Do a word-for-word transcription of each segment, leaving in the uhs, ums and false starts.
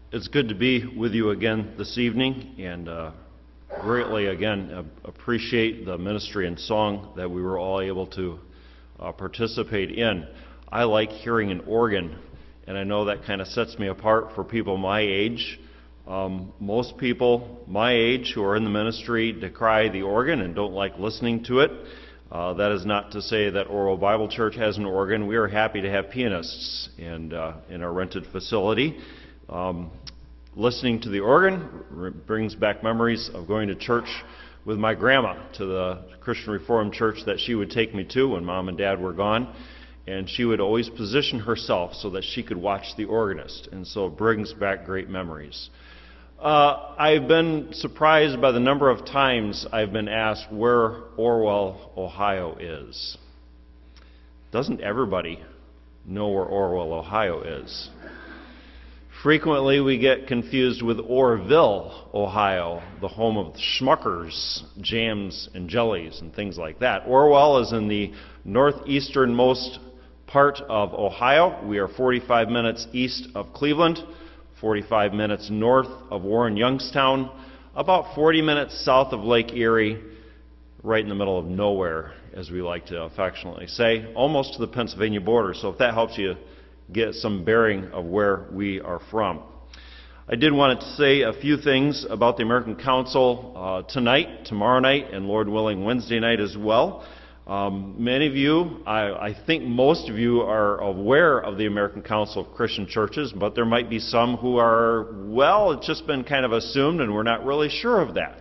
It's good to be with you again this evening, and uh, greatly again uh, appreciate the ministry and song that we were all able to uh, participate in. I like hearing an organ, and I know that kind of sets me apart for people my age. Um, most people my age who are in the ministry decry the organ and don't like listening to it. Uh, that is not to say that Orwell Bible Church has an organ. We are happy to have pianists and uh, in our rented facility. Um, listening to the organ r- brings back memories of going to church with my grandma to the Christian Reformed church that she would take me to when Mom and Dad were gone. And she would always position herself so that she could watch the organist. And so it brings back great memories. Uh, I've been surprised by the number of times I've been asked where Orwell, Ohio is. Doesn't everybody know where Orwell, Ohio is? Frequently we get confused with Orrville, Ohio, the home of Schmuckers, jams and jellies and things like that. Orwell is in the northeasternmost part of Ohio. We are forty-five minutes east of Cleveland, forty-five minutes north of Warren Youngstown, about forty minutes south of Lake Erie, right in the middle of nowhere, as we like to affectionately say, almost to the Pennsylvania border. So if that helps you get some bearing of where we are from. I did want to say a few things about the American Council uh, tonight, tomorrow night, and Lord willing Wednesday night as well. Um, many of you, I, I think most of you are aware of the American Council of Christian Churches, but there might be some who are, well, it's just been kind of assumed and we're not really sure of that.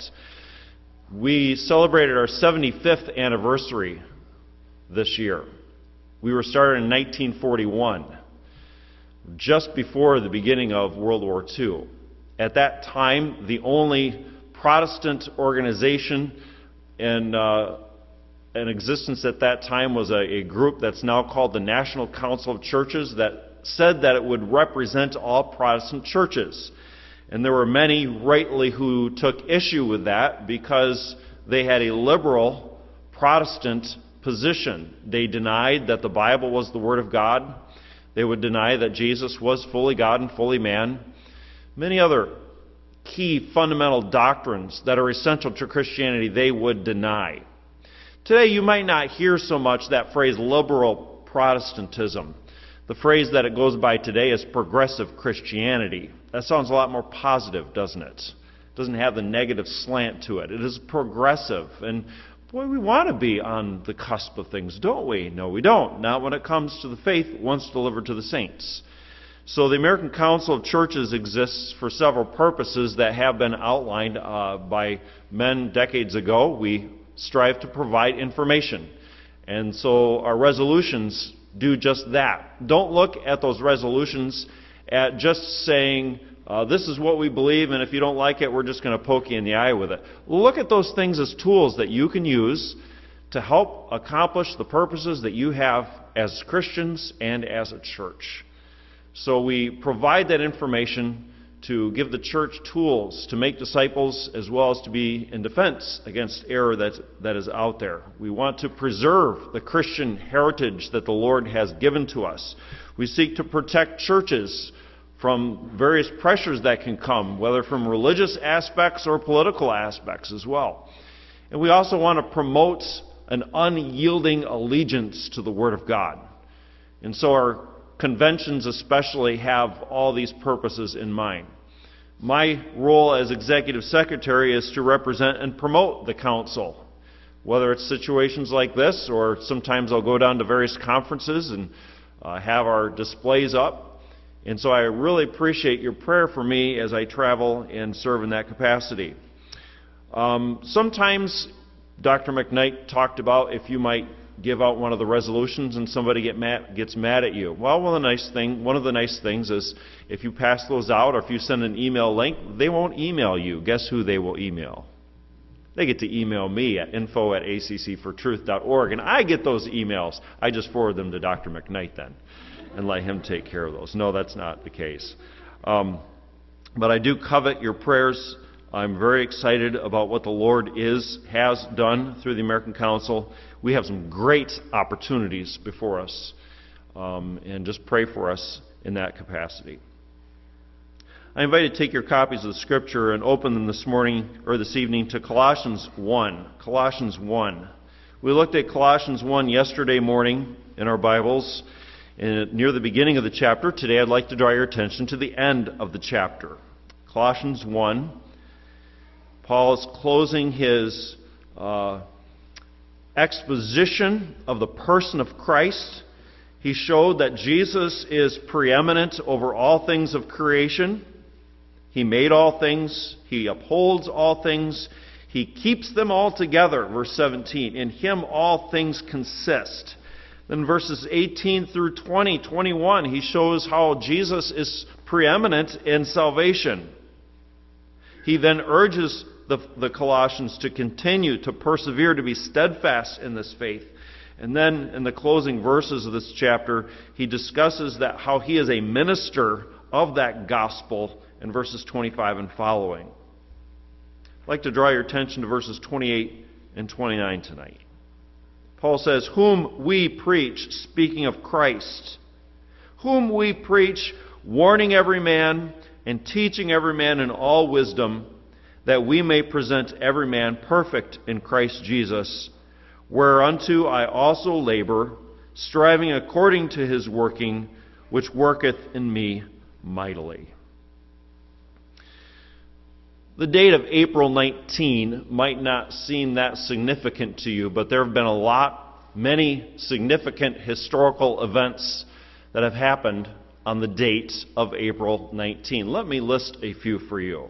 We celebrated our seventy-fifth anniversary this year. We were started in nineteen forty-one, just before the beginning of World War Two. At that time, the only Protestant organization in uh, in existence at that time was a, a group that's now called the National Council of Churches that said that it would represent all Protestant churches. And there were many rightly who took issue with that because they had a liberal Protestant position. They denied that the Bible was the Word of God. They would deny that Jesus was fully God and fully man. Many other key fundamental doctrines that are essential to Christianity they would deny. Today you might not hear so much that phrase liberal Protestantism. The phrase that it goes by today is progressive Christianity. That sounds a lot more positive, doesn't it? It doesn't have the negative slant to it. It is progressive. And boy, we want to be on the cusp of things, don't we? No, we don't. Not when it comes to the faith once delivered to the saints. So the American Council of Churches exists for several purposes that have been outlined uh, by men decades ago. We strive to provide information. And so our resolutions do just that. Don't look at those resolutions at just saying, uh, this is what we believe, and if you don't like it, we're just going to poke you in the eye with it. Look at those things as tools that you can use to help accomplish the purposes that you have as Christians and as a church. So we provide that information to give the church tools to make disciples as well as to be in defense against error that, that is out there. We want to preserve the Christian heritage that the Lord has given to us. We seek to protect churches from various pressures that can come, whether from religious aspects or political aspects as well. And we also want to promote an unyielding allegiance to the Word of God. And so our conventions especially have all these purposes in mind. My role as executive secretary is to represent and promote the council, whether it's situations like this or sometimes I'll go down to various conferences and uh, have our displays up. And so I really appreciate your prayer for me as I travel and serve in that capacity. Um, sometimes Doctor McKnight talked about if you might give out one of the resolutions and somebody get mad, gets mad at you. Well, one of the nice thing, one of the nice things is if you pass those out or if you send an email link, they won't email you. Guess who they will email? They get to email me at info at a c c for truth dot org, and I get those emails. I just forward them to Doctor McKnight then and let him take care of those. No, that's not the case. Um, but I do covet your prayers. I'm very excited about what the Lord is, has done through the American Council. We have some great opportunities before us, um, and just pray for us in that capacity. I invite you to take your copies of the Scripture and open them this morning or this evening to Colossians one. Colossians one. We looked at Colossians one yesterday morning in our Bibles, and near the beginning of the chapter. Today I'd like to draw your attention to the end of the chapter. Colossians one. Paul is closing his uh, exposition of the person of Christ. He showed that Jesus is preeminent over all things of creation. He made all things. He upholds all things. He keeps them all together, verse seventeen. In him all things consist. Then verses eighteen through twenty, twenty-one, he shows how Jesus is preeminent in salvation. He then urges the, the Colossians to continue, to persevere, to be steadfast in this faith. And then in the closing verses of this chapter, he discusses that how he is a minister of that gospel in verses twenty-five and following. I'd like to draw your attention to verses twenty-eight and twenty-nine tonight. Paul says, whom we preach, speaking of Christ, whom we preach, warning every man and teaching every man in all wisdom, that we may present every man perfect in Christ Jesus, whereunto I also labor, striving according to his working, which worketh in me mightily. The date of April nineteenth might not seem that significant to you, but there have been a lot, many significant historical events that have happened on the date of April nineteenth. Let me list a few for you.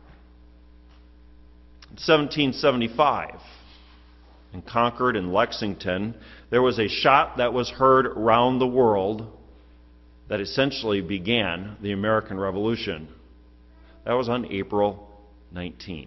In seventeen seventy-five, in Concord and Lexington, there was a shot that was heard around the world that essentially began the American Revolution. That was on April nineteenth.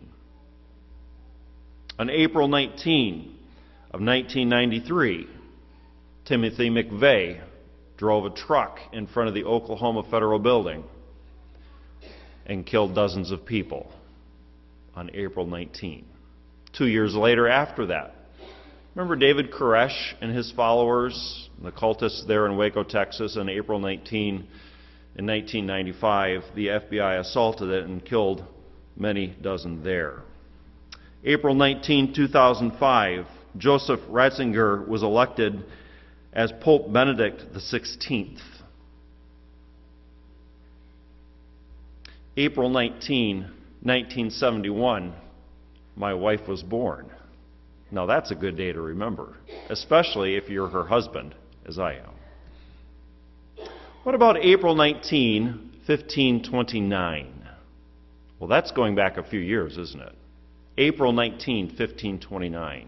On April nineteenth of nineteen ninety-three, Timothy McVeigh drove a truck in front of the Oklahoma Federal Building and killed dozens of people on April nineteenth. Two years later after that, remember David Koresh and his followers, the cultists there in Waco, Texas, on April nineteenth in nineteen ninety-five, the F B I assaulted it and killed many dozen there. April nineteenth, two thousand five, Joseph Ratzinger was elected as Pope Benedict the sixteenth. April nineteenth, nineteen seventy-one, my wife was born. Now that's a good day to remember, especially if you're her husband, as I am. What about April nineteenth, fifteen twenty-nine? Well, that's going back a few years, isn't it? April nineteenth, fifteen twenty-nine.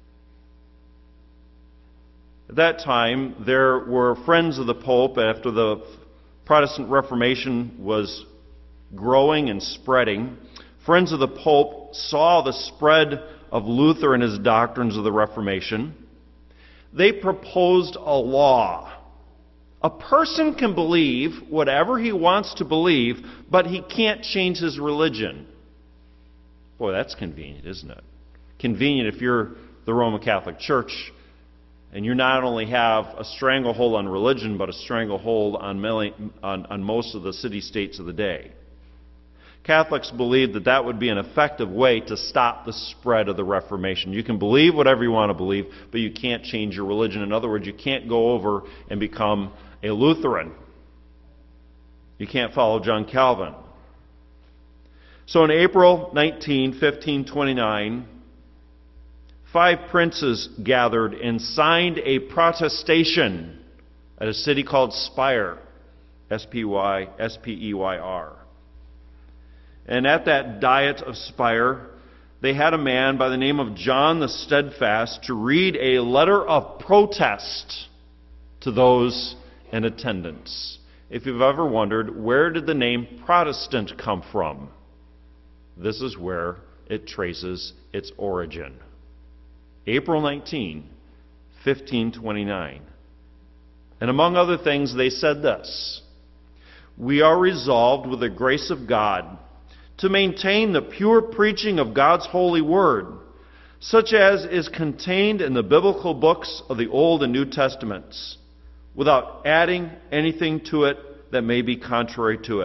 At that time, there were friends of the Pope after the Protestant Reformation was growing and spreading. Friends of the Pope saw the spread of Luther and his doctrines of the Reformation. They proposed a law. A person can believe whatever he wants to believe, but he can't change his religion. Boy, that's convenient, isn't it? Convenient if you're the Roman Catholic Church and you not only have a stranglehold on religion, but a stranglehold on, on, on most of the city-states of the day. Catholics believed that that would be an effective way to stop the spread of the Reformation. You can believe whatever you want to believe, but you can't change your religion. In other words, you can't go over and become a Lutheran. You can't follow John Calvin. So on April nineteenth, fifteen twenty-nine, five princes gathered and signed a protestation at a city called Spire, S P Y, S P E Y R. And at that Diet of Spire, they had a man by the name of John the Steadfast to read a letter of protest to those in attendance. If you've ever wondered, where did the name Protestant come from? This is where it traces its origin. April nineteenth, fifteen twenty-nine. And among other things, they said this: we are resolved with the grace of God to maintain the pure preaching of God's holy word, such as is contained in the biblical books of the Old and New Testaments, without adding anything to it that may be contrary to it,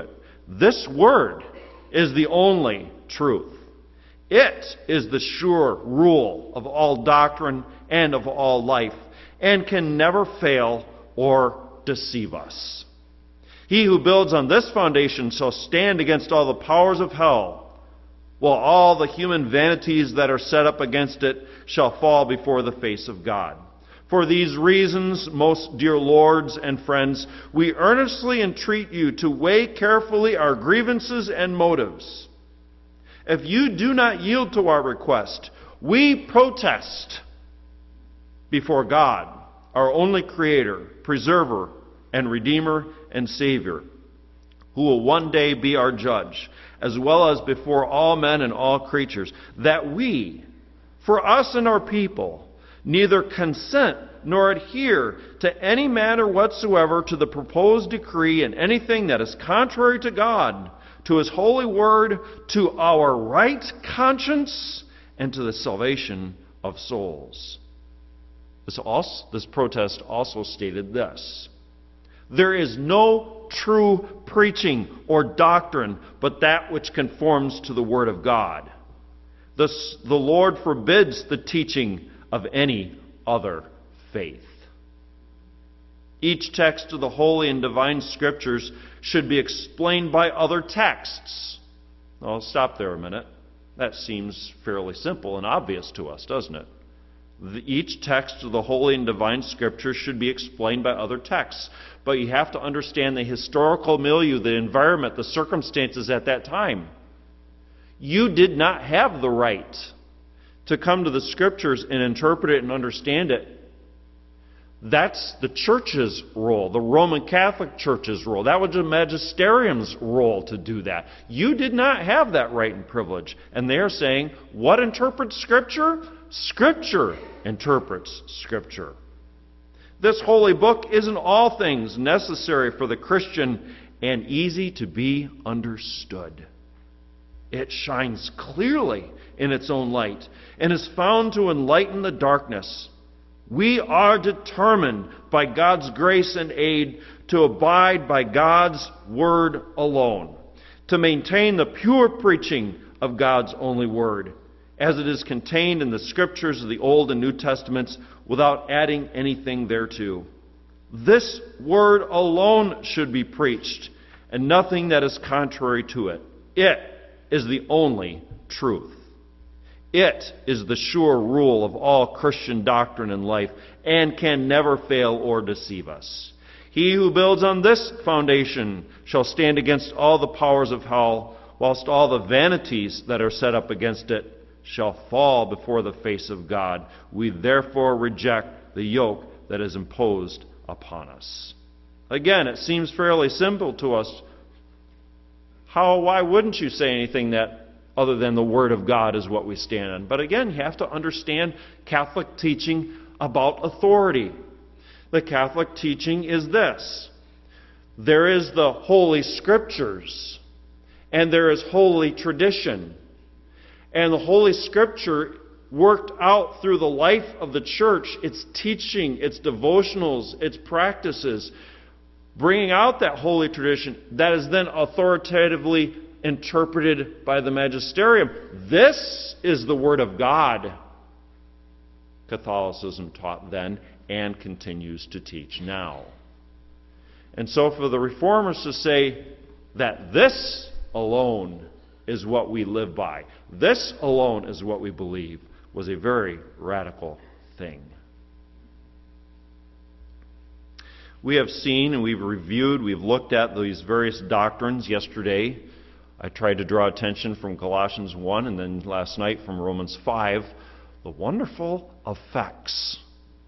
This word is the only truth. It is the sure rule of all doctrine and of all life, and can never fail or deceive us. He who builds on this foundation shall stand against all the powers of hell, while all the human vanities that are set up against it shall fall before the face of God. For these reasons, most dear lords and friends, we earnestly entreat you to weigh carefully our grievances and motives. If you do not yield to our request, we protest before God, our only Creator, Preserver, and Redeemer and Savior, who will one day be our judge, as well as before all men and all creatures, that we, for us and our people, neither consent nor adhere to any matter whatsoever to the proposed decree in anything that is contrary to God, to His holy word, to our right conscience, and to the salvation of souls. This, also, this protest also stated this: there is no true preaching or doctrine but that which conforms to the Word of God. Thus, the Lord forbids the teaching of any other faith. Each text of the holy and divine Scriptures should be explained by other texts. I'll stop there a minute. That seems fairly simple and obvious to us, doesn't it? Each text of the holy and divine Scripture should be explained by other texts. But you have to understand the historical milieu, the environment, the circumstances at that time. You did not have the right to come to the Scriptures and interpret it and understand it. That's the church's role, the Roman Catholic Church's role. That was the magisterium's role to do that. You did not have that right and privilege. And they are saying, what interprets Scripture? Scripture interprets Scripture. This holy book is in all things necessary for the Christian and easy to be understood. It shines clearly in its own light and is found to enlighten the darkness. We are determined by God's grace and aid to abide by God's word alone, to maintain the pure preaching of God's only word, as it is contained in the Scriptures of the Old and New Testaments, without adding anything thereto. This word alone should be preached, and nothing that is contrary to it. It is the only truth. It is the sure rule of all Christian doctrine and life, and can never fail or deceive us. He who builds on this foundation shall stand against all the powers of hell, whilst all the vanities that are set up against it shall fall before the face of God. We therefore reject the yoke that is imposed upon us. Again, it seems fairly simple to us. How, why wouldn't you say anything that other than the Word of God is what we stand on? But again, you have to understand Catholic teaching about authority. The Catholic teaching is this: there is the Holy Scriptures, and there is holy tradition. And the Holy Scripture worked out through the life of the church, its teaching, its devotionals, its practices, bringing out that holy tradition that is then authoritatively interpreted by the magisterium. This is the Word of God, Catholicism taught then and continues to teach now. And so for the Reformers to say that this alone is what we live by, this alone is what we believe, was a very radical thing. We have seen and we've reviewed, we've looked at these various doctrines yesterday. I tried to draw attention from Colossians one, and then last night from Romans five, the wonderful effects,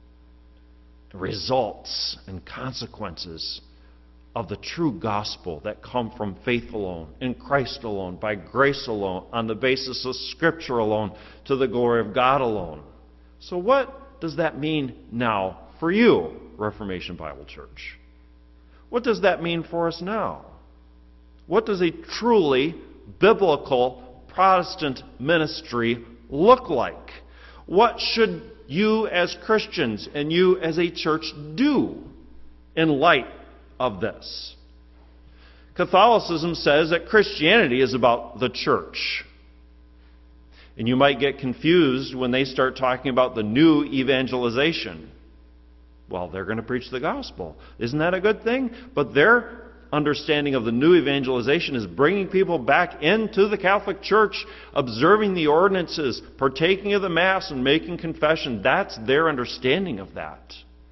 results, and consequences of the true gospel that come from faith alone, in Christ alone, by grace alone, on the basis of Scripture alone, to the glory of God alone. So what does that mean now for you, Reformation Bible Church? What does that mean for us now? What does a truly biblical Protestant ministry look like? What should you as Christians and you as a church do in light of this? Catholicism says that Christianity is about the church. And you might get confused when they start talking about the new evangelization. Well, they're going to preach the gospel. Isn't that a good thing? But their understanding of the new evangelization is bringing people back into the Catholic Church, observing the ordinances, partaking of the Mass, and making confession. That's their understanding of that.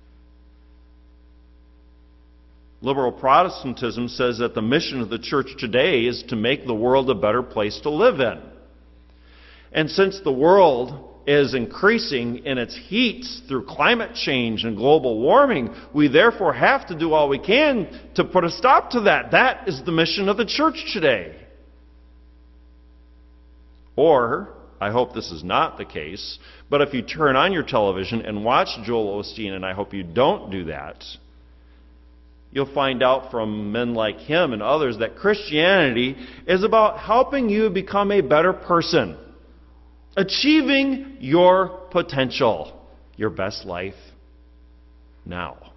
Liberal Protestantism says that the mission of the church today is to make the world a better place to live in. And since the world is increasing in its heat through climate change and global warming, we therefore have to do all we can to put a stop to that. That is the mission of the church today. Or, I hope this is not the case, but if you turn on your television and watch Joel Osteen, and I hope you don't do that, you'll find out from men like him and others that Christianity is about helping you become a better person. Achieving your potential, your best life now.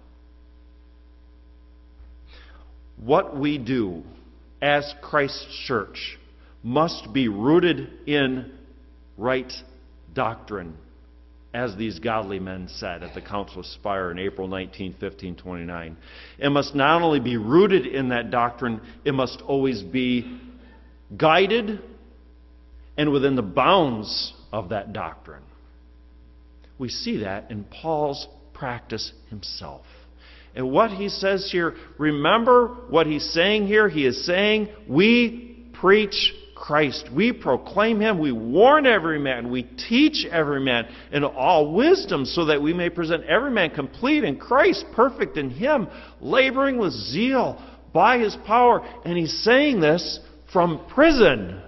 What we do as Christ's church must be rooted in right doctrine, as these godly men said at the Council of Spire in April nineteenth, fifteen twenty-nine. It must not only be rooted in that doctrine, it must always be guided and within the bounds of that doctrine. We see that in Paul's practice himself. And what he says here, remember what he's saying here? He is saying, we preach Christ. We proclaim Him. We warn every man. We teach every man in all wisdom, so that we may present every man complete in Christ, perfect in Him, laboring with zeal by His power. And he's saying this from prison.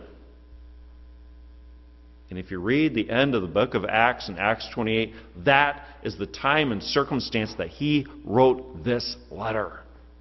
And if you read the end of the book of Acts in Acts twenty-eight, that is the time and circumstance that he wrote this letter.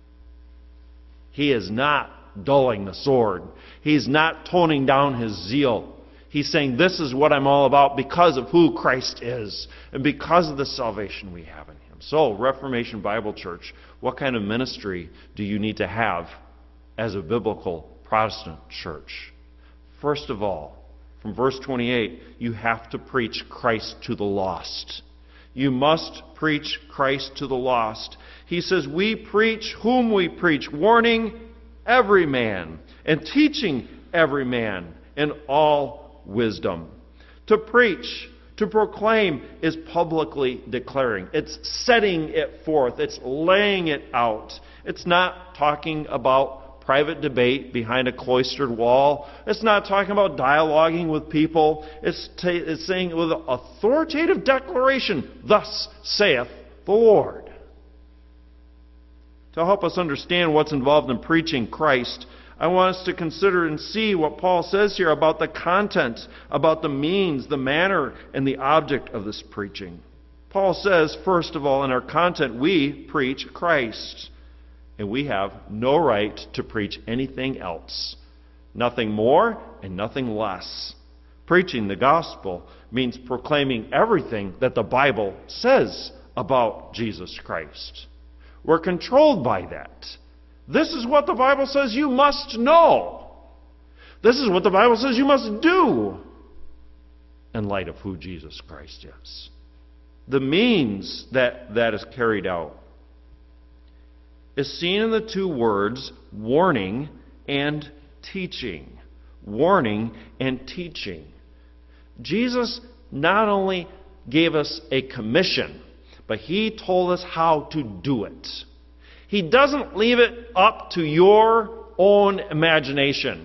He is not dulling the sword. He's not toning down his zeal. He's saying, this is what I'm all about because of who Christ is and because of the salvation we have in Him. So, Reformation Bible Church, what kind of ministry do you need to have as a biblical Protestant church? First of all, from verse twenty-eight, you have to preach Christ to the lost. You must preach Christ to the lost. He says, we preach whom we preach, warning every man and teaching every man in all wisdom. To preach, to proclaim, is publicly declaring. It's setting it forth. It's laying it out. It's not talking about private debate behind a cloistered wall. It's not talking about dialoguing with people. It's, ta- it's saying with an authoritative declaration, thus saith the Lord. To help us understand what's involved in preaching Christ, I want us to consider and see what Paul says here about the content, about the means, the manner, and the object of this preaching. Paul says, first of all, in our content, we preach Christ. And we have no right to preach anything else. Nothing more and nothing less. Preaching the gospel means proclaiming everything that the Bible says about Jesus Christ. We're controlled by that. This is what the Bible says you must know. This is what the Bible says you must do in light of who Jesus Christ is. The means that that is carried out is seen in the two words warning and teaching. Warning and teaching. Jesus not only gave us a commission, but He told us how to do it. He doesn't leave it up to your own imagination.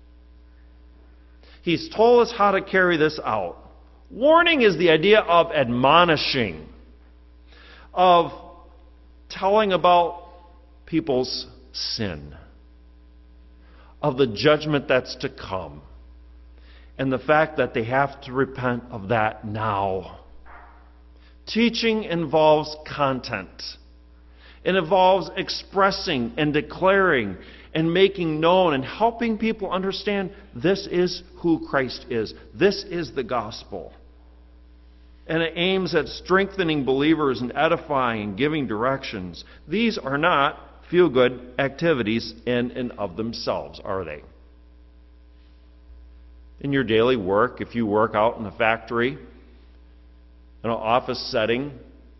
He's told us how to carry this out. Warning is the idea of admonishing, of telling about people's sin, of the judgment that's to come, and the fact that they have to repent of that now. Teaching involves content. It involves expressing and declaring and making known and helping people understand this is who Christ is. This is the gospel. And it aims at strengthening believers and edifying and giving directions. These are not feel-good activities in and of themselves, are they? In your daily work, if you work out in a factory, in an office setting,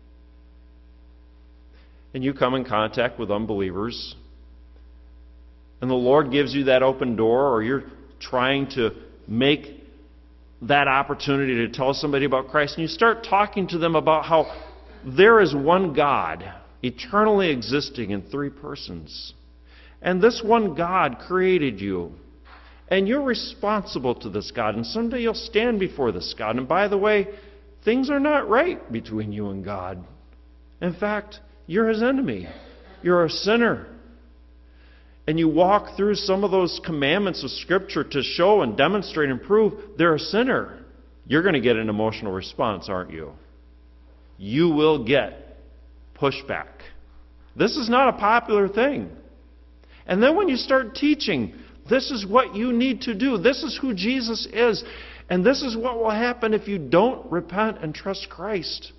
and you come in contact with unbelievers, and the Lord gives you that open door, or you're trying to make that opportunity to tell somebody about Christ, and you start talking to them about how there is one God, eternally existing in three persons. And this one God created you. And you're responsible to this God. And someday you'll stand before this God. And by the way, things are not right between you and God. In fact, you're His enemy. You're a sinner. And you walk through some of those commandments of Scripture to show and demonstrate and prove they're a sinner. You're going to get an emotional response, aren't you? You will get pushback. This is not a popular thing. And then when you start teaching, this is what you need to do. This is who Jesus is. And this is what will happen if you don't repent and trust Christ.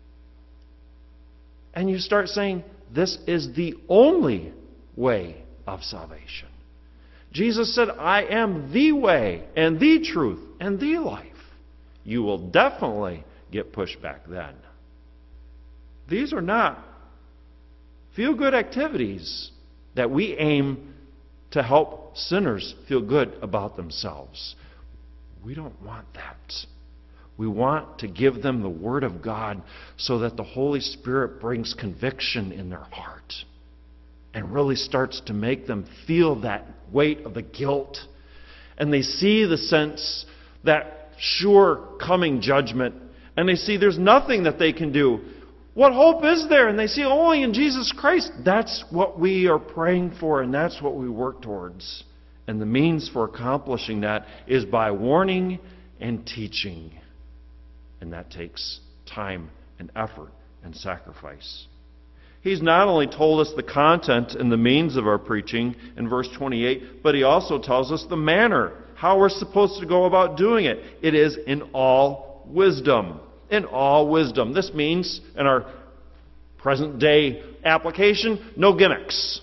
And you start saying, this is the only way of salvation. Jesus said, I am the way and the truth and the life. You will definitely get pushback then. These are not feel-good activities that we aim to help sinners feel good about themselves. We don't want that. We want to give them the Word of God so that the Holy Spirit brings conviction in their heart and really starts to make them feel that weight of the guilt. And they see the sense, that sure coming judgment, and they see there's nothing that they can do. What hope is there? And they see only in Jesus Christ. That's what we are praying for, and that's what we work towards. And the means for accomplishing that is by warning and teaching. And that takes time and effort and sacrifice. He's not only told us the content and the means of our preaching in verse twenty-eight, but he also tells us the manner, how we're supposed to go about doing it. It is in all wisdom. In all wisdom. This means, in our present day application, no gimmicks.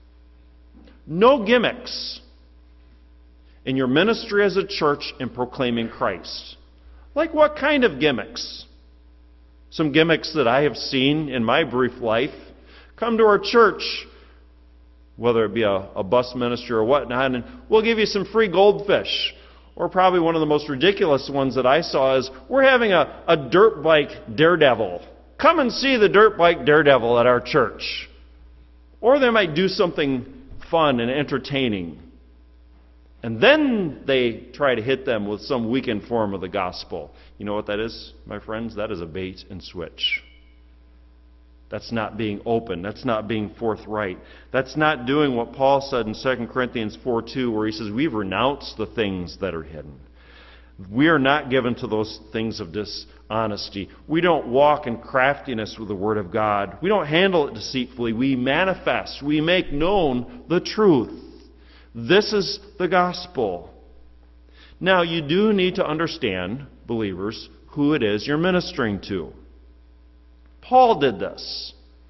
No gimmicks in your ministry as a church in proclaiming Christ. Like what kind of gimmicks? Some gimmicks that I have seen in my brief life. Come to our church, whether it be a, a bus ministry or whatnot, and we'll give you some free goldfish. Or probably one of the most ridiculous ones that I saw is, we're having a, a dirt bike daredevil. Come and see the dirt bike daredevil at our church. Or they might do something fun and entertaining. And then they try to hit them with some weakened form of the gospel. You know what that is, my friends? That is a bait and switch. That's not being open. That's not being forthright. That's not doing what Paul said in Second Corinthians four two, where he says, we've renounced the things that are hidden. We are not given to those things of dishonesty. We don't walk in craftiness with the Word of God. We don't handle it deceitfully. We manifest. We make known the truth. This is the gospel. Now, you do need to understand, believers, who it is you're ministering to. Paul did this.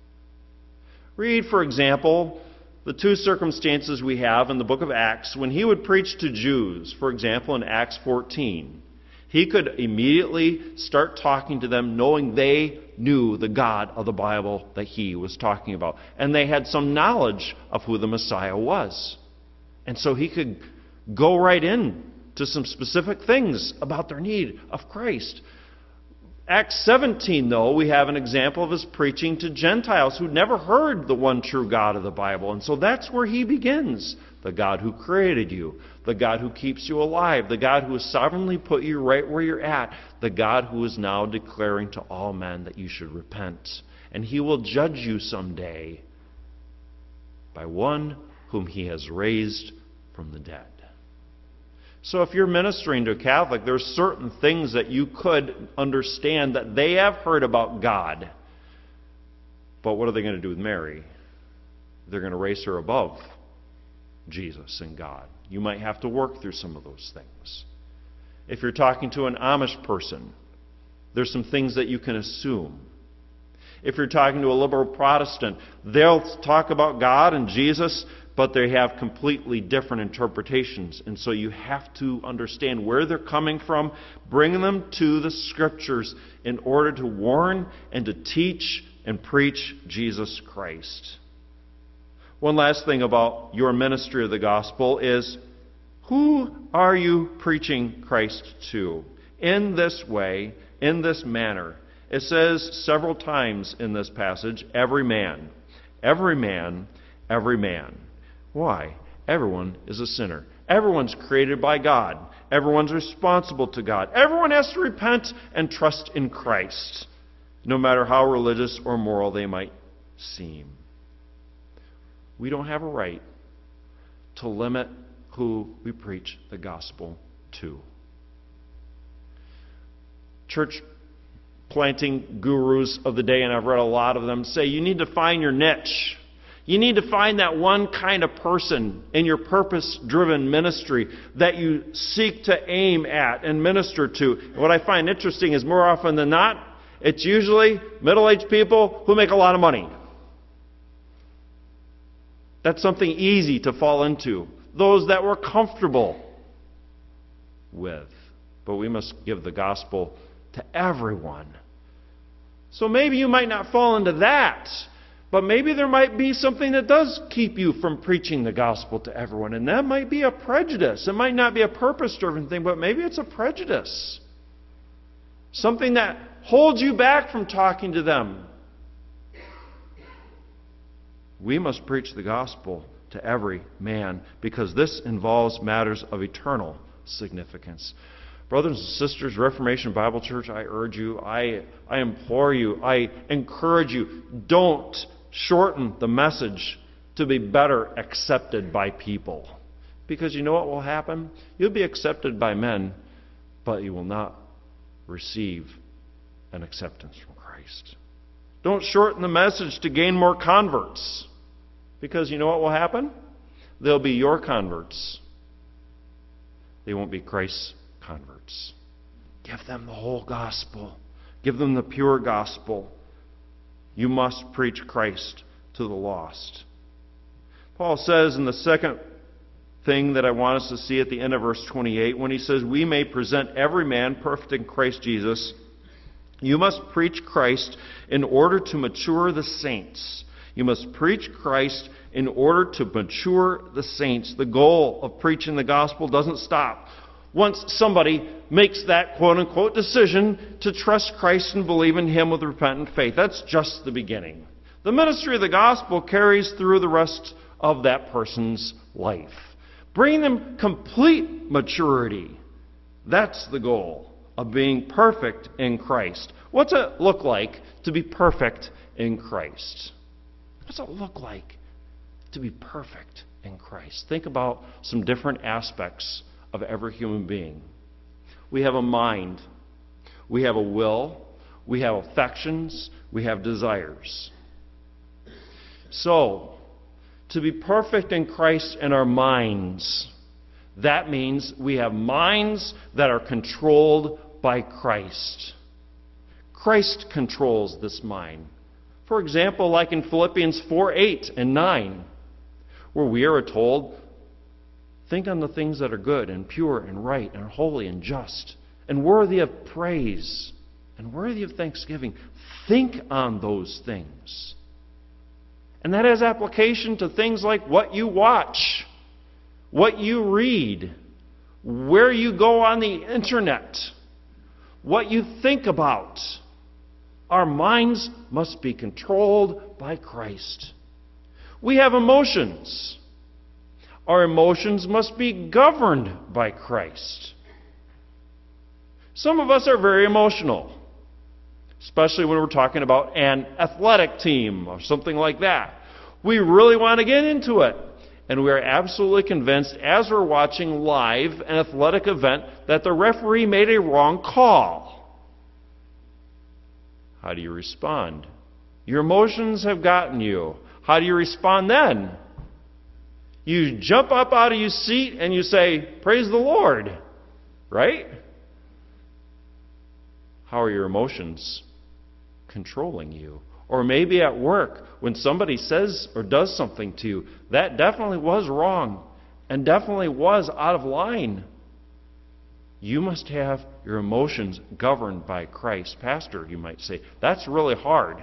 Read, for example, the two circumstances we have in the book of Acts when he would preach to Jews. For example, in Acts fourteen, he could immediately start talking to them knowing they knew the God of the Bible that he was talking about. And they had some knowledge of who the Messiah was. And so he could go right in to some specific things about their need of Christ. Acts seventeen, though, we have an example of his preaching to Gentiles who'd never heard the one true God of the Bible. And so that's where he begins. The God who created you, the God who keeps you alive, the God who has sovereignly put you right where you're at, the God who is now declaring to all men that you should repent. And he will judge you someday by one whom he has raised from the dead. So if you're ministering to a Catholic, there's certain things that you could understand that they have heard about God. But what are they going to do with Mary? They're going to raise her above Jesus and God. You might have to work through some of those things. If you're talking to an Amish person, there's some things that you can assume. If you're talking to a liberal Protestant, they'll talk about God and Jesus, but they have completely different interpretations. And so you have to understand where they're coming from, bring them to the Scriptures in order to warn and to teach and preach Jesus Christ. One last thing about your ministry of the gospel is, who are you preaching Christ to? In this way, in this manner. It says several times in this passage, every man. Every man, every man. Why? Everyone is a sinner. Everyone's created by God. Everyone's responsible to God. Everyone has to repent and trust in Christ, no matter how religious or moral they might seem. We don't have a right to limit who we preach the gospel to. Church planting gurus of the day, and I've read a lot of them, say you need to find your niche. You need to find that one kind of person in your purpose-driven ministry that you seek to aim at and minister to. And what I find interesting is more often than not, it's usually middle-aged people who make a lot of money. That's something easy to fall into. Those that we're comfortable with. But we must give the gospel to everyone. So maybe you might not fall into that. But maybe there might be something that does keep you from preaching the gospel to everyone. And that might be a prejudice. It might not be a purpose-driven thing, but maybe it's a prejudice. Something that holds you back from talking to them. We must preach the gospel to every man because this involves matters of eternal significance. Brothers and sisters, Reformation Bible Church, I urge you, I, I implore you, I encourage you, don't shorten the message to be better accepted by people. Because you know what will happen? You'll be accepted by men, but you will not receive an acceptance from Christ. Don't shorten the message to gain more converts. Because you know what will happen? They'll be your converts. They won't be Christ's converts. Give them the whole gospel. Give them the pure gospel. You must preach Christ to the lost. Paul says in the second thing that I want us to see at the end of verse twenty-eight, when he says, we may present every man perfect in Christ Jesus, you must preach Christ in order to mature the saints. You must preach Christ in order to mature the saints. The goal of preaching the gospel doesn't stop once somebody makes that quote-unquote decision to trust Christ and believe in Him with repentant faith. That's just the beginning. The ministry of the gospel carries through the rest of that person's life. Bring them complete maturity. That's the goal of being perfect in Christ. What's it look like to be perfect in Christ? What's it look like to be perfect in Christ? Think about some different aspects of every human being. We have a mind. We have a will. We have affections. We have desires. So, to be perfect in Christ in our minds, that means we have minds that are controlled by Christ. Christ controls this mind. For example, like in Philippians four, eight and nine, where we are told, think on the things that are good and pure and right and holy and just and worthy of praise and worthy of thanksgiving. Think on those things. And that has application to things like what you watch, what you read, where you go on the internet, what you think about. Our minds must be controlled by Christ. We have emotions. Our emotions must be governed by Christ. Some of us are very emotional, especially when we're talking about an athletic team or something like that. We really want to get into it. And we are absolutely convinced, as we're watching live an athletic event, that the referee made a wrong call. How do you respond? Your emotions have gotten you. How do you respond then? You jump up out of your seat and you say, praise the Lord. Right? How are your emotions controlling you? Or maybe at work, when somebody says or does something to you, that definitely was wrong and definitely was out of line. You must have your emotions governed by Christ. Pastor, you might say, that's really hard.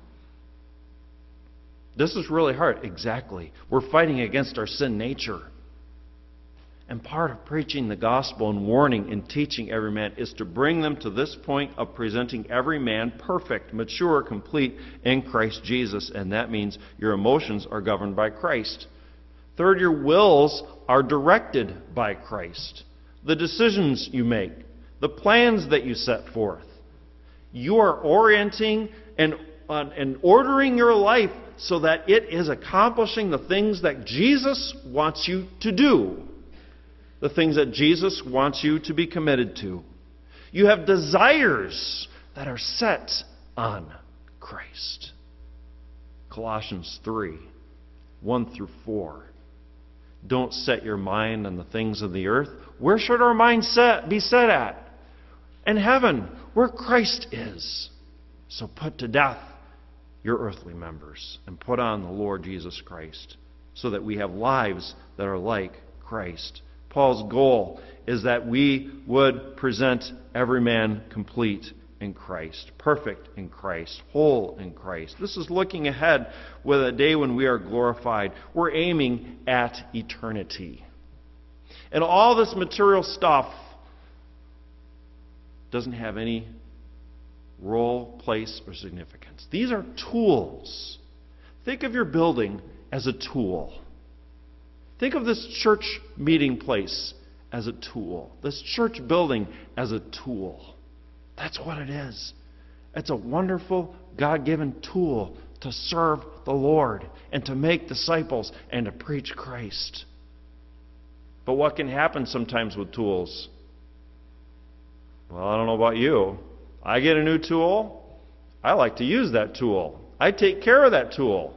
This is really hard. Exactly. We're fighting against our sin nature. And part of preaching the gospel and warning and teaching every man is to bring them to this point of presenting every man perfect, mature, complete in Christ Jesus. And that means your emotions are governed by Christ. Third, your wills are directed by Christ. The decisions you make, the plans that you set forth. You are orienting and, uh, and ordering your life so that it is accomplishing the things that Jesus wants you to do. The things that Jesus wants you to be committed to. You have desires that are set on Christ. Colossians three, one through four. Don't set your mind on the things of the earth. Where should our mind set, be set at? In heaven, where Christ is. So put to death your earthly members and put on the Lord Jesus Christ, so that we have lives that are like Christ. Paul's goal is that we would present every man complete in Christ, perfect in Christ, whole in Christ. This is looking ahead with a day when we are glorified. We're aiming at eternity. And all this material stuff doesn't have any role, place, or significance. These are tools. Think of your building as a tool. Think of this church meeting place as a tool. This church building as a tool. That's what it is. It's a wonderful, God-given tool to serve the Lord and to make disciples and to preach Christ. But what can happen sometimes with tools? Well, I don't know about you. I get a new tool. I like to use that tool. I take care of that tool.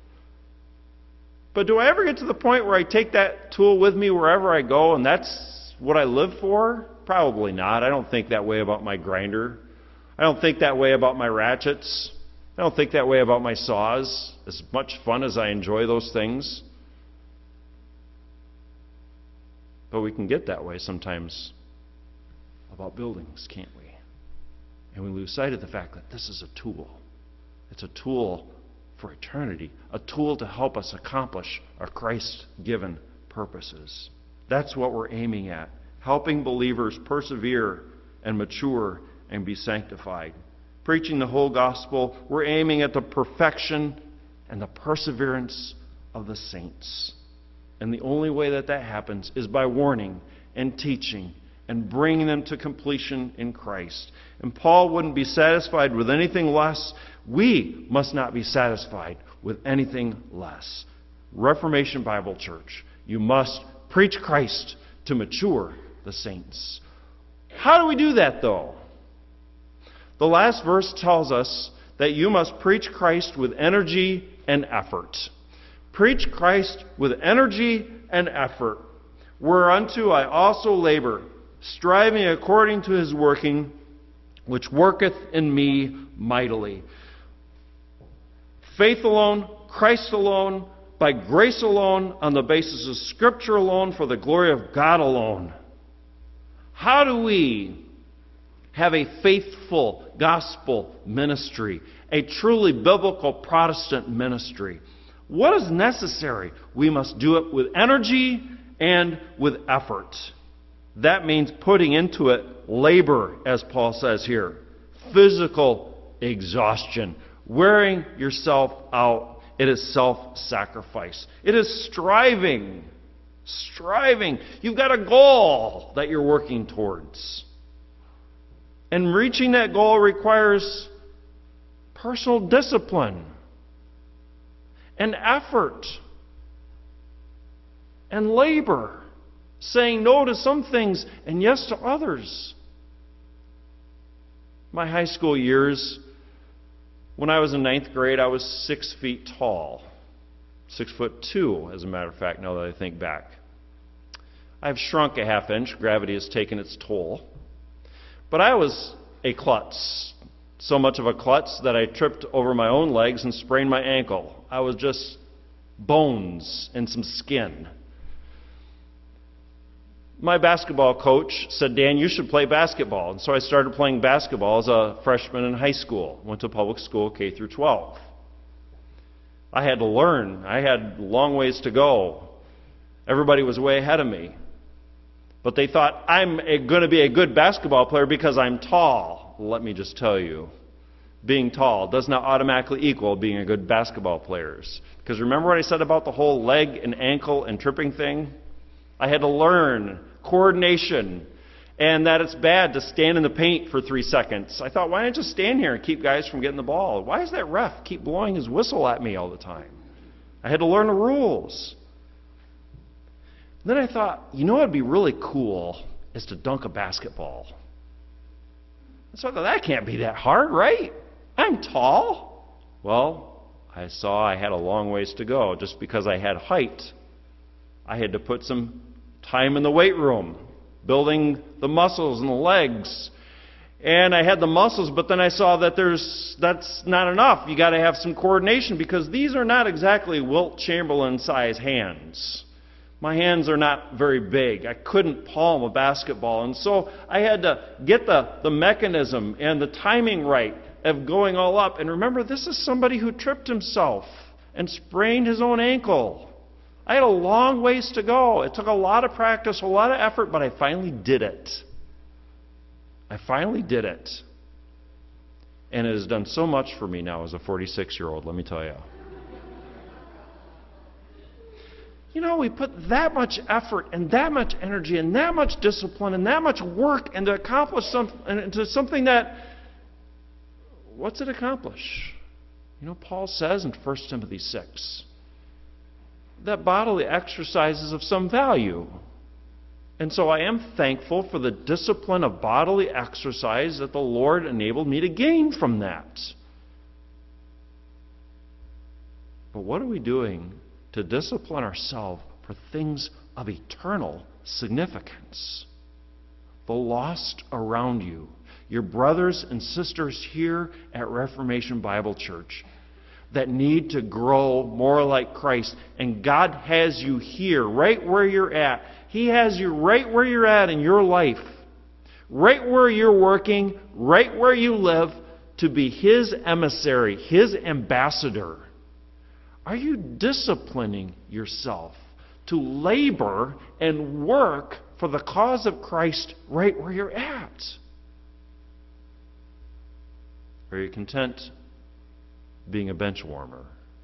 But do I ever get to the point where I take that tool with me wherever I go and that's what I live for? Probably not. I don't think that way about my grinder. I don't think that way about my ratchets. I don't think that way about my saws. As much fun as I enjoy those things. But we can get that way sometimes about buildings, can't we? And we lose sight of the fact that this is a tool. It's a tool for eternity, a tool to help us accomplish our Christ-given purposes. That's what we're aiming at, helping believers persevere and mature and be sanctified. Preaching the whole gospel, we're aiming at the perfection and the perseverance of the saints. And the only way that that happens is by warning and teaching and bringing them to completion in Christ. And Paul wouldn't be satisfied with anything less. We must not be satisfied with anything less. Reformation Bible Church, you must preach Christ to mature the saints. How do we do that, though? The last verse tells us that you must preach Christ with energy and effort. Preach Christ with energy and effort. Whereunto I also labor, striving according to his working, which worketh in me mightily. Faith alone, Christ alone, by grace alone, on the basis of Scripture alone, for the glory of God alone. How do we have a faithful gospel ministry, a truly biblical Protestant ministry? What is necessary? We must do it with energy and with effort. That means putting into it labor, as Paul says here. Physical exhaustion. Wearing yourself out. It is self-sacrifice. It is striving. Striving. You've got a goal that you're working towards. And reaching that goal requires personal discipline and effort and labor. Saying no to some things and yes to others. My high school years, when I was in ninth grade, I was six feet tall. Six foot two, as a matter of fact, now that I think back. I've shrunk a half inch. Gravity has taken its toll. But I was a klutz. So much of a klutz that I tripped over my own legs and sprained my ankle. I was just bones and some skin. My basketball coach said, Dan, you should play basketball. And so I started playing basketball as a freshman in high school. Went to public school K through twelve. I had to learn. I had a long ways to go. Everybody was way ahead of me. But they thought, I'm going to be a good basketball player because I'm tall. Let me just tell you, being tall does not automatically equal being a good basketball player. Because remember what I said about the whole leg and ankle and tripping thing? I had to learn coordination, and that it's bad to stand in the paint for three seconds. I thought, why not just stand here and keep guys from getting the ball? Why does that ref keep blowing his whistle at me all the time? I had to learn the rules. Then I thought, you know what would be really cool is to dunk a basketball. So I thought, that can't be that hard, right? I'm tall. Well, I saw I had a long ways to go. Just because I had height, I had to put some time in the weight room, building the muscles and the legs. And I had the muscles, but then I saw that there's that's not enough. You got to have some coordination, because these are not exactly Wilt Chamberlain-sized hands. My hands are not very big. I couldn't palm a basketball. And so I had to get the, the mechanism and the timing right of going all up. And remember, this is somebody who tripped himself and sprained his own ankle. I had a long ways to go. It took a lot of practice, a lot of effort, but I finally did it. I finally did it. And it has done so much for me now as a forty-six-year-old, let me tell you. You know, we put that much effort and that much energy and that much discipline and that much work into accomplish something, into something that, what's it accomplish? You know, Paul says in First Timothy six that bodily exercise is of some value. And so I am thankful for the discipline of bodily exercise that the Lord enabled me to gain from that. But what are we doing to discipline ourselves for things of eternal significance? The lost around you, your brothers and sisters here at Reformation Bible Church that need to grow more like Christ. And God has you here, right where you're at. He has you right where you're at in your life, right where you're working, right where you live, to be His emissary, His ambassador. Are you disciplining yourself to labor and work for the cause of Christ right where you're at? Are you content being a bench warmer?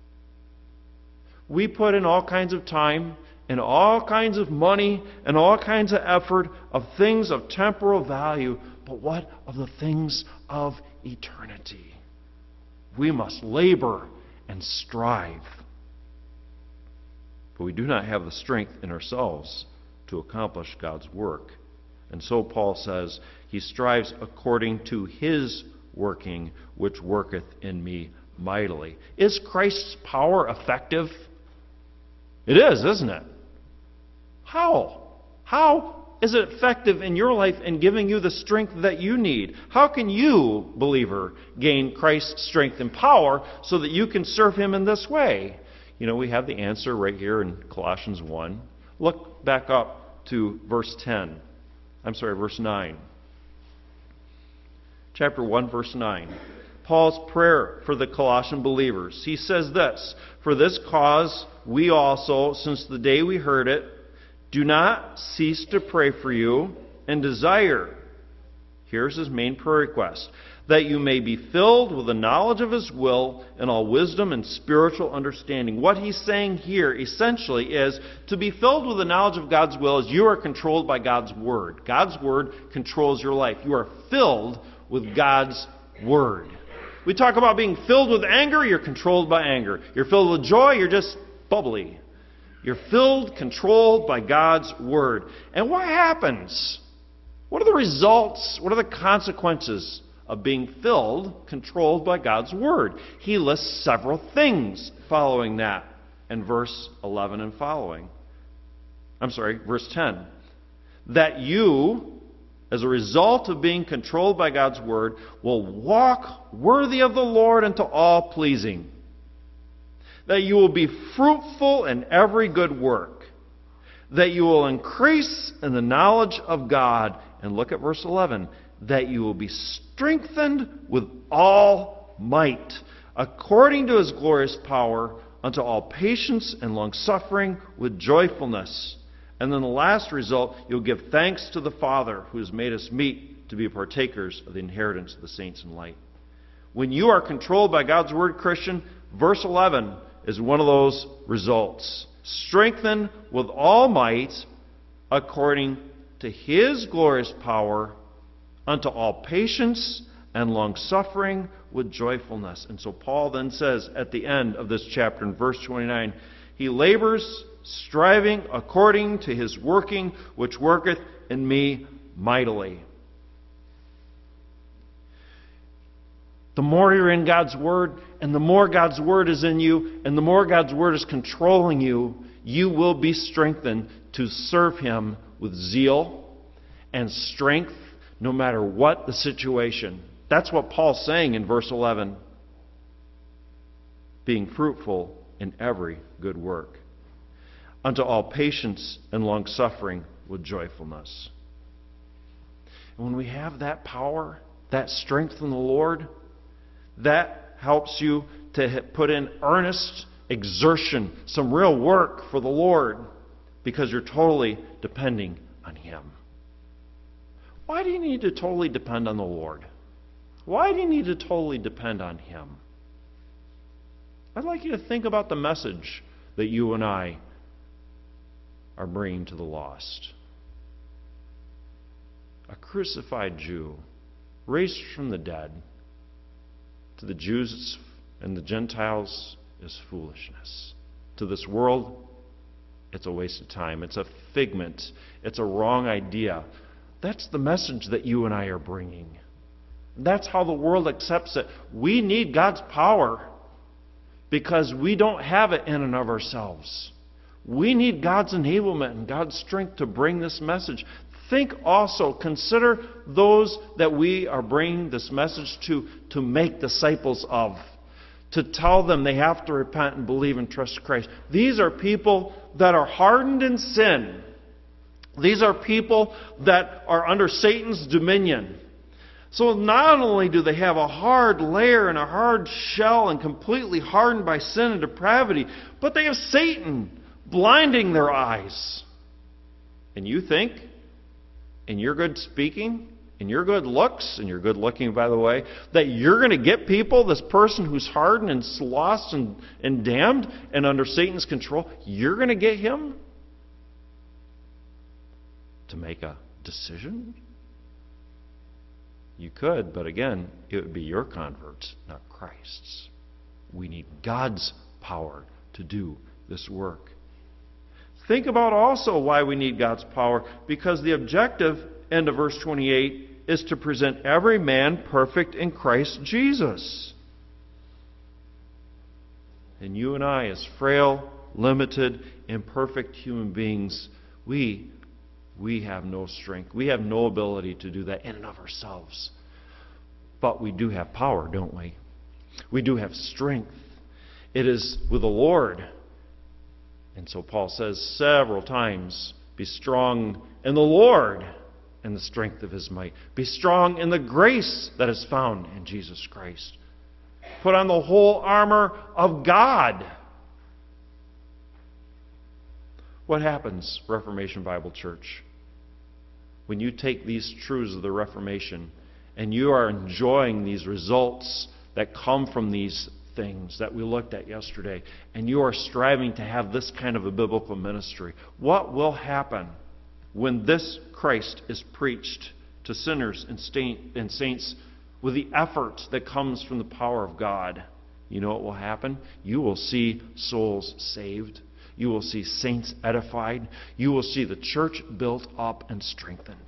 We put in all kinds of time and all kinds of money and all kinds of effort of things of temporal value, but what of the things of eternity? We must labor and strive. But we do not have the strength in ourselves to accomplish God's work. And so Paul says, he strives according to His working, which worketh in me mightily. Is Christ's power effective? It is, isn't it? How? How is it effective in your life in giving you the strength that you need? How can you, believer, gain Christ's strength and power so that you can serve Him in this way? You know, we have the answer right here in Colossians one. Look back up to verse ten. I'm sorry, verse nine. Chapter one, verse nine. Paul's prayer for the Colossian believers. He says this, "For this cause we also, since the day we heard it, do not cease to pray for you and desire," here's his main prayer request, "that you may be filled with the knowledge of His will and all wisdom and spiritual understanding." What he's saying here essentially is to be filled with the knowledge of God's will is you are controlled by God's Word. God's Word controls your life. You are filled with God's Word. We talk about being filled with anger, you're controlled by anger. You're filled with joy, you're just bubbly. You're filled, controlled by God's Word. And what happens? What are the results? What are the consequences of being filled, controlled by God's Word? He lists several things following that in verse eleven and following. I'm sorry, verse ten. That you, as a result of being controlled by God's Word, will walk worthy of the Lord unto all pleasing. That you will be fruitful in every good work. That you will increase in the knowledge of God. And look at verse eleven. That you will be strengthened with all might, according to His glorious power, unto all patience and long-suffering with joyfulness. And then the last result, you'll give thanks to the Father who has made us meet to be partakers of the inheritance of the saints in light. When you are controlled by God's Word, Christian, verse eleven is one of those results. Strengthened with all might, according to His glorious power, unto all patience and long-suffering with joyfulness. And so Paul then says at the end of this chapter in verse twenty-nine, He labors, striving according to His working, which worketh in me mightily. The more you're in God's Word, and the more God's Word is in you, and the more God's Word is controlling you, you will be strengthened to serve Him with zeal and strength, no matter what the situation. That's what Paul's saying in verse eleven. Being fruitful in every good work. Unto all patience and long-suffering with joyfulness. And when we have that power, that strength in the Lord, that helps you to put in earnest exertion, some real work for the Lord, because you're totally depending on Him. Why do you need to totally depend on the Lord? Why do you need to totally depend on Him? I'd like you to think about the message that you and I are bringing to the lost. A crucified Jew, raised from the dead, to the Jews and the Gentiles is foolishness. To this world, it's a waste of time. It's a figment. It's a wrong idea. That's the message that you and I are bringing. That's how the world accepts it. We need God's power because we don't have it in and of ourselves. We need God's enablement and God's strength to bring this message. Think also, consider those that we are bringing this message to, to make disciples of, to tell them they have to repent and believe and trust Christ. These are people that are hardened in sin. These are people that are under Satan's dominion. So not only do they have a hard layer and a hard shell and completely hardened by sin and depravity, but they have Satan blinding their eyes. And you think, in your good speaking, in your good looks, and you're good looking, by the way, that you're going to get people, this person who's hardened and lost and, and damned and under Satan's control, you're going to get him to make a decision? You could, but again, it would be your converts, not Christ's. We need God's power to do this work. Think about also why we need God's power, because the objective, end of verse twenty-eight, is to present every man perfect in Christ Jesus. And you and I, as frail, limited, imperfect human beings, we we have no strength. We have no ability to do that in and of ourselves. But we do have power, don't we? We do have strength. It is with the Lord. And so Paul says several times, be strong in the Lord and the strength of His might. Be strong in the grace that is found in Jesus Christ. Put on the whole armor of God. What happens, Reformation Bible Church, when you take these truths of the Reformation and you are enjoying these results that come from these things that we looked at yesterday, and you are striving to have this kind of a biblical ministry? What will happen when this Christ is preached to sinners and saints with the effort that comes from the power of God? You know what will happen? You will see souls saved. You will see saints edified. You will see the church built up and strengthened.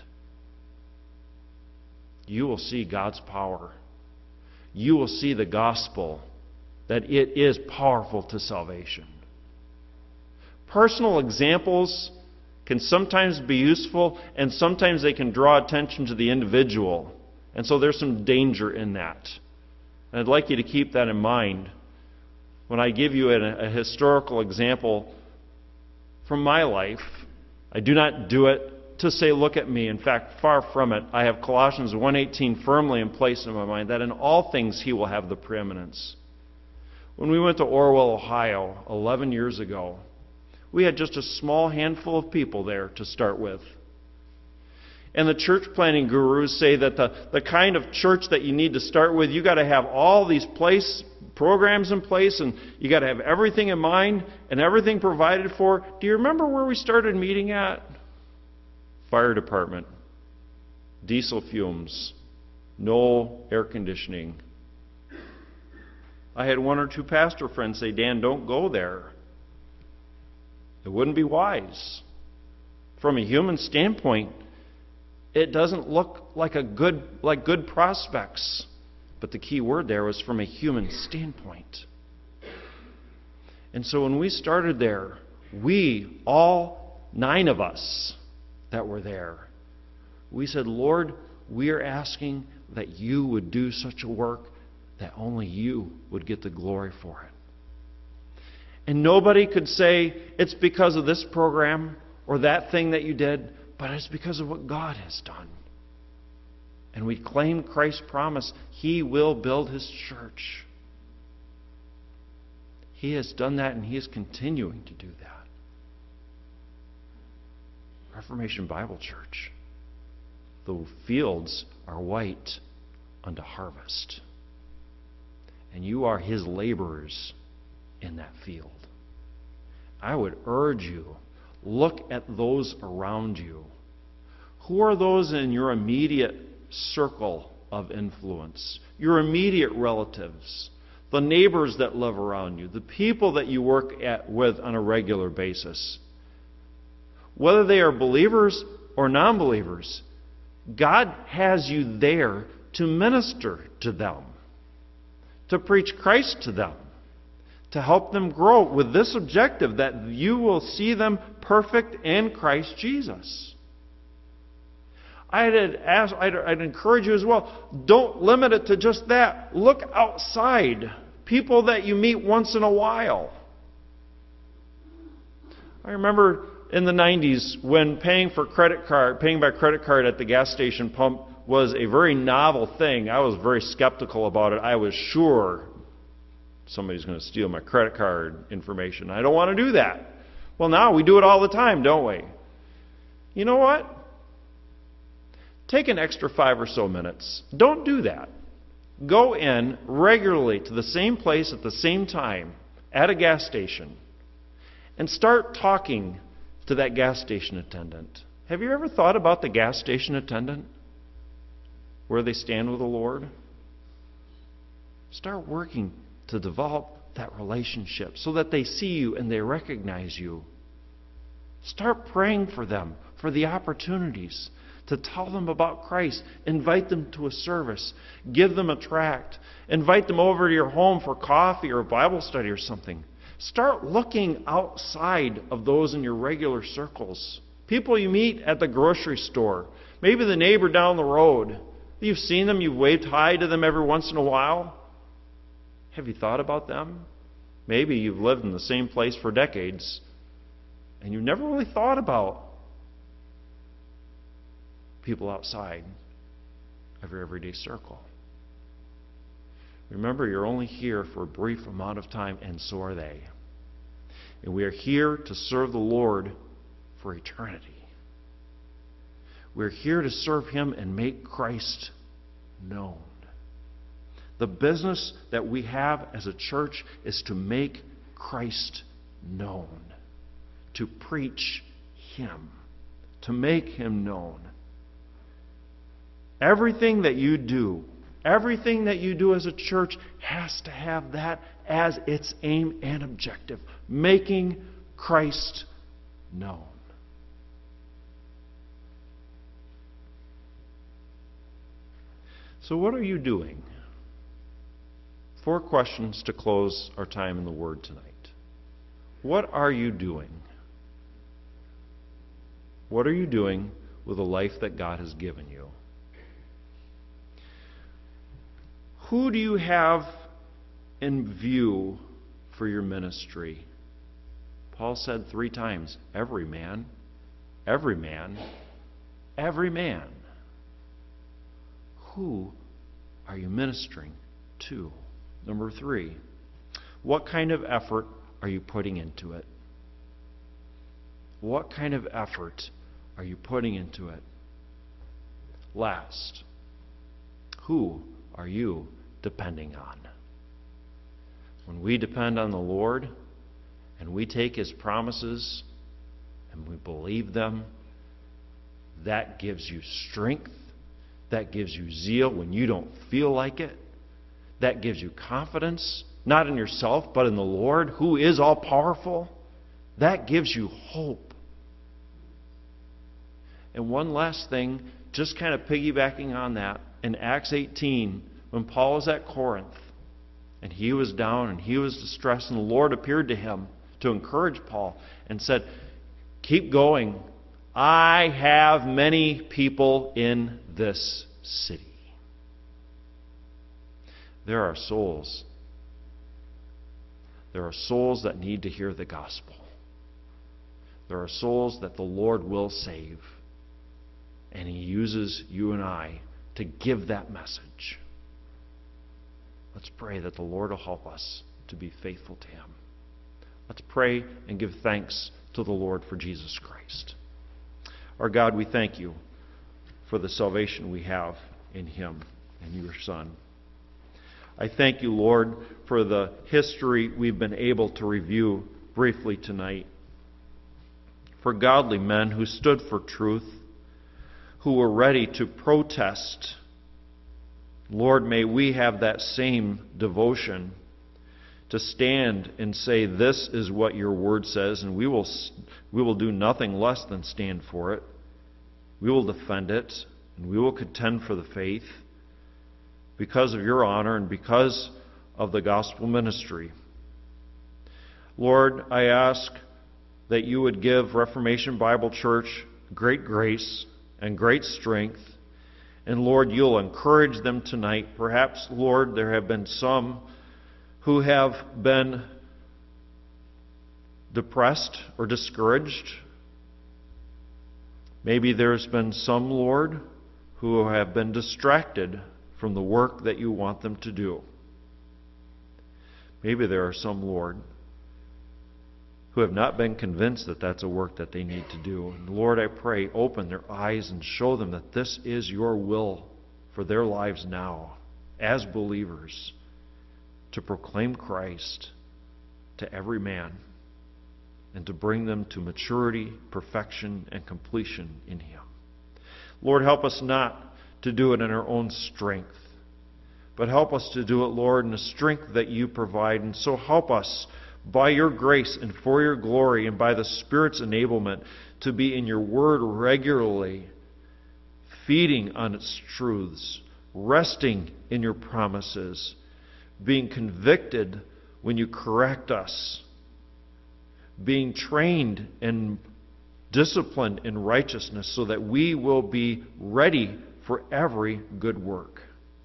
You will see God's power. You will see the gospel, that it is powerful to salvation. Personal examples can sometimes be useful, and sometimes they can draw attention to the individual. And so there's some danger in that. And I'd like you to keep that in mind when I give you a, a historical example from my life. I do not do it to say, look at me. In fact, far from it. I have Colossians one eighteen firmly in place in my mind, that in all things He will have the preeminence. When we went to Orwell, Ohio, eleven years ago, we had just a small handful of people there to start with. And the church planning gurus say that the, the kind of church that you need to start with, you got to have all these place programs in place, and you got to have everything in mind and everything provided for. Do you remember where we started meeting at? Fire department, diesel fumes, no air conditioning. I had one or two pastor friends say, Dan, don't go there. It wouldn't be wise. From a human standpoint, it doesn't look like a good like good prospects. But the key word there was from a human standpoint. And so when we started there, we, all nine of us that were there, we said, Lord, we are asking that you would do such a work that only you would get the glory for it. And nobody could say it's because of this program or that thing that you did, but it's because of what God has done. And we claim Christ's promise. He will build His church. He has done that, and He is continuing to do that. Reformation Bible Church. The fields are white unto harvest. And you are His laborers in that field. I would urge you, look at those around you. Who are those in your immediate circle of influence? Your immediate relatives, the neighbors that live around you, the people that you work at with on a regular basis. Whether they are believers or non-believers, God has you there to minister to them, to preach Christ to them, to help them grow with this objective that you will see them perfect in Christ Jesus. I'd, ask, I'd, I'd encourage you as well, don't limit it to just that. Look outside. People that you meet once in a while. I remember in the nineties when paying for credit card, paying by credit card at the gas station pump was a very novel thing. I was very skeptical about it. I was sure somebody's going to steal my credit card information. I don't want to do that. Well, now we do it all the time, don't we? You know what? Take an extra five or so minutes. Don't do that. Go in regularly to the same place at the same time at a gas station and start talking to that gas station attendant. Have you ever thought about the gas station attendant? Where they stand with the Lord? Start working to develop that relationship so that they see you and they recognize you. Start praying for them, for the opportunities to tell them about Christ. Invite them to a service. Give them a tract. Invite them over to your home for coffee or a Bible study or something. Start looking outside of those in your regular circles. People you meet at the grocery store. Maybe the neighbor down the road. You've seen them. You've waved hi to them every once in a while. Have you thought about them? Maybe you've lived in the same place for decades and you've never really thought about people outside of your everyday circle. Remember, you're only here for a brief amount of time, and so are they. And we are here to serve the Lord for eternity. We're here to serve Him and make Christ known. The business that we have as a church is to make Christ known, to preach Him, to make Him known. Everything that you do, everything that you do as a church has to have that as its aim and objective, making Christ known. So what are you doing? Four questions to close our time in the Word tonight. What are you doing? What are you doing with the life that God has given you? Who do you have in view for your ministry? Paul said three times, every man, every man, every man. Who are you ministering to? Number three, what kind of effort are you putting into it? What kind of effort are you putting into it? Last, who are you depending on? When we depend on the Lord and we take His promises and we believe them, that gives you strength. That gives you zeal when you don't feel like it. That gives you confidence, not in yourself, but in the Lord, who is all-powerful. That gives you hope. And one last thing, just kind of piggybacking on that, in Acts eighteen, when Paul was at Corinth, and he was down and he was distressed, and the Lord appeared to him to encourage Paul and said, keep going. I have many people in this city. There are souls. There are souls that need to hear the gospel. There are souls that the Lord will save. And He uses you and I to give that message. Let's pray that the Lord will help us to be faithful to Him. Let's pray and give thanks to the Lord for Jesus Christ. Our God, we thank You for the salvation we have in Him and Your Son. I thank You, Lord, for the history we've been able to review briefly tonight. For godly men who stood for truth, who were ready to protest. Lord, may we have that same devotion to stand and say, this is what Your Word says, and we will, we will do nothing less than stand for it. We will defend it, and we will contend for the faith because of Your honor and because of the gospel ministry. Lord, I ask that You would give Reformation Bible Church great grace and great strength. And Lord, You'll encourage them tonight. Perhaps, Lord, there have been some who have been depressed or discouraged. Maybe there's been some, Lord, who have been distracted from the work that You want them to do. Maybe there are some, Lord, who have not been convinced that that's a work that they need to do. And Lord, I pray, open their eyes and show them that this is Your will for their lives now, as believers, to proclaim Christ to every man and to bring them to maturity, perfection, and completion in Him. Lord, help us not to do it in our own strength, but help us to do it, Lord, in the strength that You provide. And so help us, by Your grace and for Your glory and by the Spirit's enablement, to be in Your Word regularly, feeding on its truths, resting in Your promises, being convicted when You correct us, being trained and disciplined in righteousness so that we will be ready for every good work.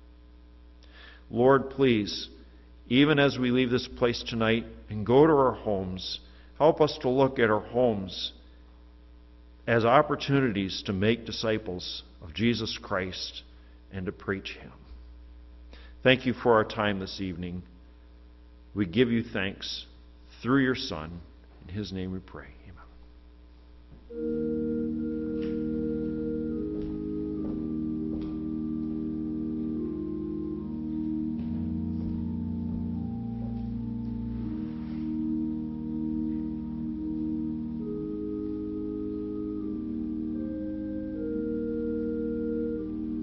Lord, please, even as we leave this place tonight and go to our homes, help us to look at our homes as opportunities to make disciples of Jesus Christ and to preach Him. Thank You for our time this evening. We give You thanks through Your Son. In His name we pray. Amen.